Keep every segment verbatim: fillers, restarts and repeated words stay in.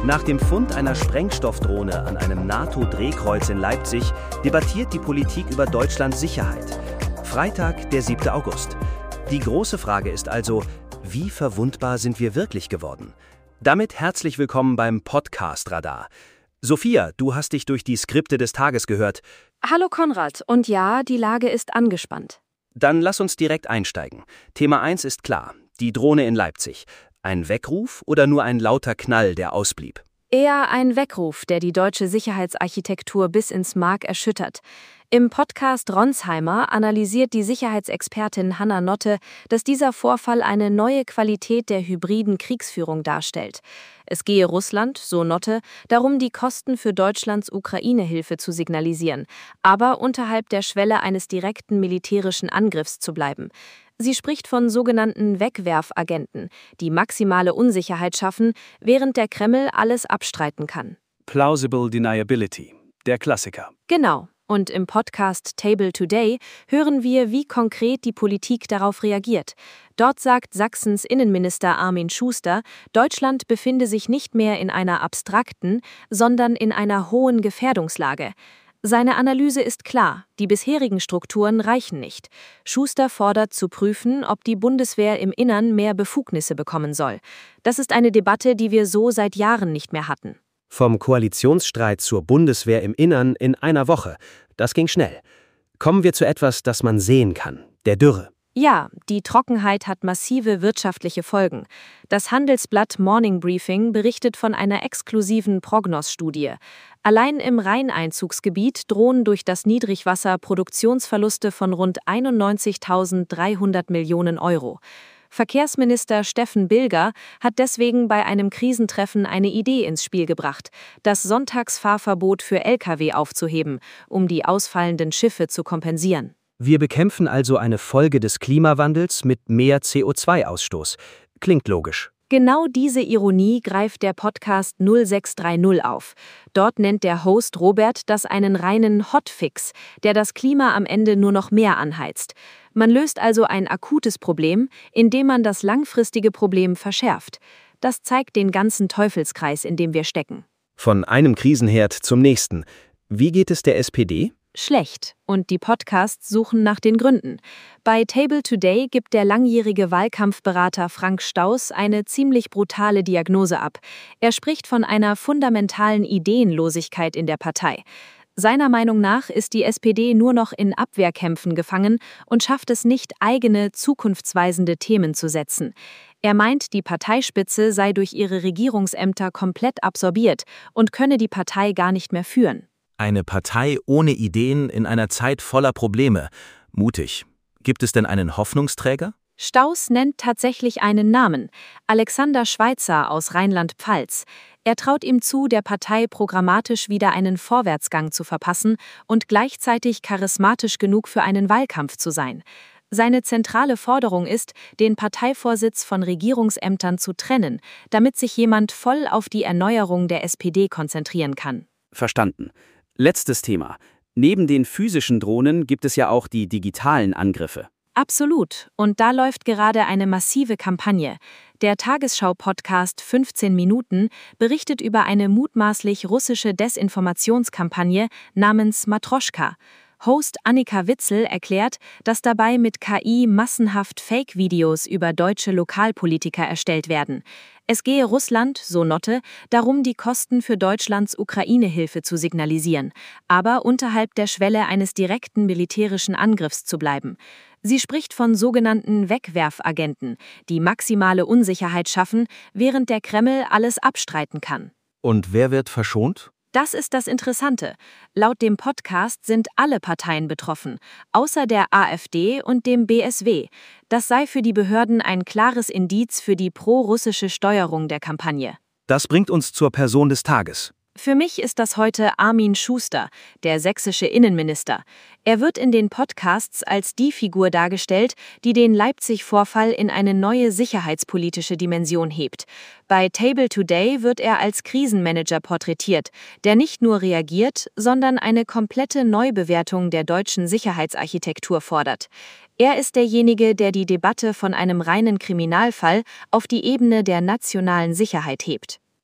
Nach dem Fund einer Sprengstoffdrohne an einem NATO-Drehkreuz in Leipzig debattiert die Politik über Deutschlands Sicherheit. Freitag, der siebte August. Die große Frage ist also, wie verwundbar sind wir wirklich geworden? Damit herzlich willkommen beim Podcast Radar. Sophia, du hast dich durch die Skripte des Tages gehört. Hallo Konrad, und ja, die Lage ist angespannt. Dann lass uns direkt einsteigen. Thema eins ist klar, die Drohne in Leipzig. Ein Weckruf oder nur ein lauter Knall, der ausblieb? Eher ein Weckruf, der die deutsche Sicherheitsarchitektur bis ins Mark erschüttert. Im Podcast Ronsheimer analysiert die Sicherheitsexpertin Hanna Notte, dass dieser Vorfall eine neue Qualität der hybriden Kriegsführung darstellt. Es gehe Russland, so Notte, darum, die Kosten für Deutschlands Ukraine-Hilfe zu signalisieren, aber unterhalb der Schwelle eines direkten militärischen Angriffs zu bleiben. Sie spricht von sogenannten Wegwerfagenten, die maximale Unsicherheit schaffen, während der Kreml alles abstreiten kann. Plausible Deniability, der Klassiker. Genau. Und im Podcast Table Today hören wir, wie konkret die Politik darauf reagiert. Dort sagt Sachsens Innenminister Armin Schuster, Deutschland befinde sich nicht mehr in einer abstrakten, sondern in einer hohen Gefährdungslage. Seine Analyse ist klar, die bisherigen Strukturen reichen nicht. Schuster fordert zu prüfen, ob die Bundeswehr im Innern mehr Befugnisse bekommen soll. Das ist eine Debatte, die wir so seit Jahren nicht mehr hatten. Vom Koalitionsstreit zur Bundeswehr im Innern in einer Woche. Das ging schnell. Kommen wir zu etwas, das man sehen kann, der Dürre. Ja, die Trockenheit hat massive wirtschaftliche Folgen. Das Handelsblatt Morning Briefing berichtet von einer exklusiven Prognos-Studie. Allein im Rheineinzugsgebiet drohen durch das Niedrigwasser Produktionsverluste von rund einundneunzigtausenddreihundert Millionen Euro. Verkehrsminister Steffen Bilger hat deswegen bei einem Krisentreffen eine Idee ins Spiel gebracht, das Sonntagsfahrverbot für L K W aufzuheben, um die ausfallenden Schiffe zu kompensieren. Wir bekämpfen also eine Folge des Klimawandels mit mehr C O zwei Ausstoß. Klingt logisch. Genau diese Ironie greift der Podcast null sechs drei null auf. Dort nennt der Host Robert das einen reinen Hotfix, der das Klima am Ende nur noch mehr anheizt. Man löst also ein akutes Problem, indem man das langfristige Problem verschärft. Das zeigt den ganzen Teufelskreis, in dem wir stecken. Von einem Krisenherd zum nächsten. Wie geht es der S P D? Schlecht. Und die Podcasts suchen nach den Gründen. Bei Table Today gibt der langjährige Wahlkampfberater Frank Staus eine ziemlich brutale Diagnose ab. Er spricht von einer fundamentalen Ideenlosigkeit in der Partei. Seiner Meinung nach ist die S P D nur noch in Abwehrkämpfen gefangen und schafft es nicht, eigene, zukunftsweisende Themen zu setzen. Er meint, die Parteispitze sei durch ihre Regierungsämter komplett absorbiert und könne die Partei gar nicht mehr führen. Eine Partei ohne Ideen in einer Zeit voller Probleme. Mutig. Gibt es denn einen Hoffnungsträger? Staus nennt tatsächlich einen Namen: Alexander Schweitzer aus Rheinland-Pfalz. Er traut ihm zu, der Partei programmatisch wieder einen Vorwärtsgang zu verpassen und gleichzeitig charismatisch genug für einen Wahlkampf zu sein. Seine zentrale Forderung ist, den Parteivorsitz von Regierungsämtern zu trennen, damit sich jemand voll auf die Erneuerung der S P D konzentrieren kann. Verstanden. Letztes Thema. Neben den physischen Drohnen gibt es ja auch die digitalen Angriffe. Absolut. Und da läuft gerade eine massive Kampagne. Der Tagesschau-Podcast fünfzehn Minuten berichtet über eine mutmaßlich russische Desinformationskampagne namens Matroschka. Host Annika Witzel erklärt, dass dabei mit K I massenhaft Fake-Videos über deutsche Lokalpolitiker erstellt werden. Es gehe Russland, so Notte, darum, die Kosten für Deutschlands Ukraine-Hilfe zu signalisieren, aber unterhalb der Schwelle eines direkten militärischen Angriffs zu bleiben. Sie spricht von sogenannten Wegwerfagenten, die maximale Unsicherheit schaffen, während der Kreml alles abstreiten kann. Und wer wird verschont? Das ist das Interessante. Laut dem Podcast sind alle Parteien betroffen, außer der AfD und dem B S W. Das sei für die Behörden ein klares Indiz für die pro-russische Steuerung der Kampagne. Das bringt uns zur Person des Tages. Für mich ist das heute Armin Schuster, der sächsische Innenminister. Er wird in den Podcasts als die Figur dargestellt, die den Leipzig-Vorfall in eine neue sicherheitspolitische Dimension hebt. Bei Table Today wird er als Krisenmanager porträtiert, der nicht nur reagiert, sondern eine komplette Neubewertung der deutschen Sicherheitsarchitektur fordert. Er ist derjenige, der die Debatte von einem reinen Kriminalfall auf die Ebene der nationalen Sicherheit hebt.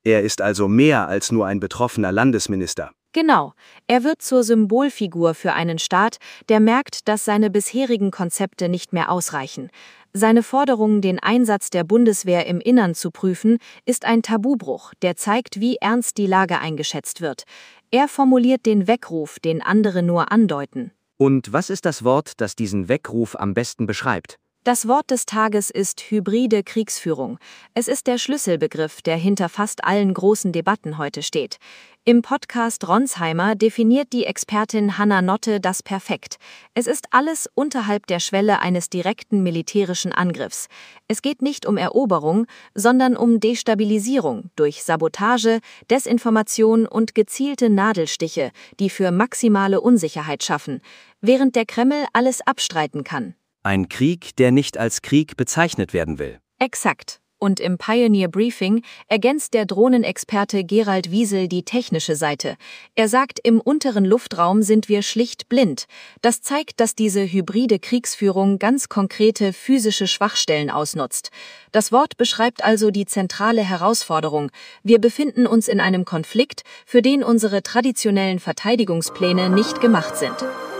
Er ist also mehr als nur ein betroffener Landesminister. Genau, er wird zur Symbolfigur für einen Staat, der merkt, dass seine bisherigen Konzepte nicht mehr ausreichen. Seine Forderung, den Einsatz der Bundeswehr im Innern zu prüfen, ist ein Tabubruch, der zeigt, wie ernst die Lage eingeschätzt wird. Er formuliert den Weckruf, den andere nur andeuten. Und was ist das Wort, das diesen Weckruf am besten beschreibt? Das Wort des Tages ist hybride Kriegsführung. Es ist der Schlüsselbegriff, der hinter fast allen großen Debatten heute steht. Im Podcast Ronsheimer definiert die Expertin Hanna Notte das perfekt. Es ist alles unterhalb der Schwelle eines direkten militärischen Angriffs. Es geht nicht um Eroberung, sondern um Destabilisierung durch Sabotage, Desinformation und gezielte Nadelstiche, die für maximale Unsicherheit schaffen, während der Kreml alles abstreiten kann. Ein Krieg, der nicht als Krieg bezeichnet werden will. Exakt. Und im Pioneer Briefing ergänzt der Drohnenexperte Gerald Wiesel die technische Seite. Er sagt, im unteren Luftraum sind wir schlicht blind. Das zeigt, dass diese hybride Kriegsführung ganz konkrete physische Schwachstellen ausnutzt. Das Wort beschreibt also die zentrale Herausforderung. Wir befinden uns in einem Konflikt, für den unsere traditionellen Verteidigungspläne nicht gemacht sind.